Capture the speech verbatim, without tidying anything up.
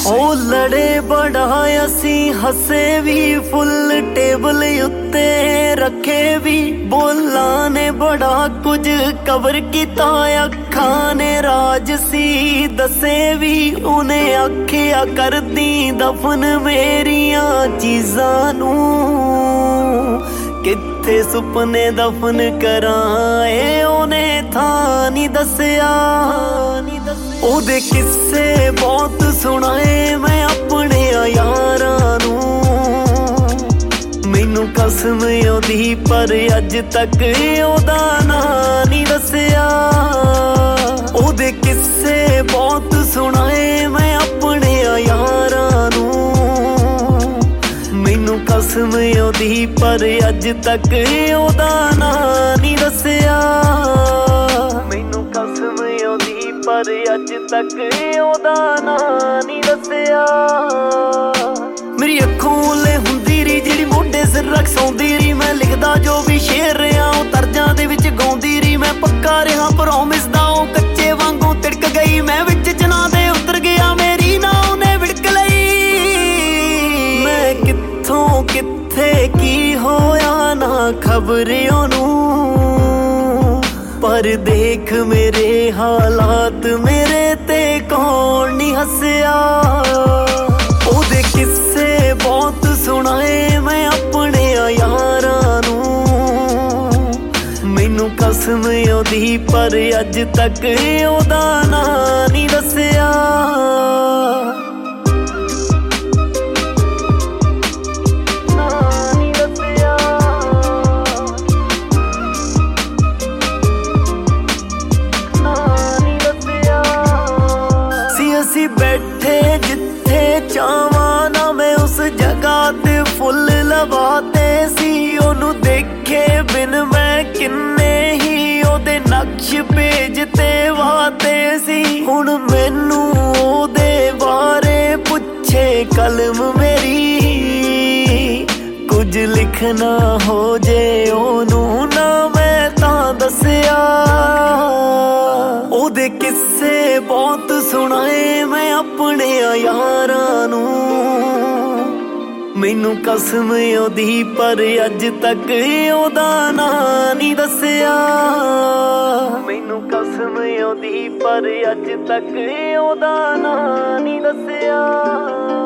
ओ लड़े बड़ा असी हसे भी फुल टेबल उत्ते रखे भी बोला ने बड़ा कुछ कवर किता अखा ने राज सी दसे भी उन्हें आखिया कर दी दफन मेरिया चीज़ां नू किथे सुपने दफन कराए उन्हें था नहीं दसिया ओदे किस्से बहुत सुनाए मैं अपने यारां नू मैनू कसम ओदी पर अज तक ओदा नां नहीं दसिया ओदे किस्से बहुत सुनाए मैं अपने यारां नू मैनू कसम ओदी पर अज तक ओदा नां नहीं दसिया मैनू कसम ओदी पर अज तक ओदा नां नहीं दसिया मेरी अखों ले हुंदी री जिहड़ी मोढे सिर रख सौंदी री मैं लिखदा जो भी शेर रहा ओ तरजां दे विच गाउंदी री मैं पक्का रहा प्रॉमिस दा ओ कच्चे वांगू तिड़क गई मैं विच जना दे उतर गया मेरी ना उन्हें विड़क लई मैं कित्थों कित्थे की होया ना खबर ओनू पर देख मेरे हालात मेरे ते कौन नहीं हसिया ओदे किस्से बहुत सुनाए मैं अपने यारां नू मैनू कसम ओदी पर अज तक ओदा नां नहीं दसिया बैठे जिथे चावा ना मैं उस जगह ते फुल लवाते सी ओनू देखे बिन मैं किन्ने ही ओदे नक्श भेजते वाते सी हुण मैनू ओदे बारे पुछे कलम मेरी कुछ लिखना हो जे ओनू ना मैं तां दसिया ओदे किस्से बहुत सुनाए मैं अपने यारां नू मैनू कसम ओदी पर अज तक ओदा नां नहीं दसिया मैनू कसम ओदी पर अज तक ओदा नां नहीं दसिया।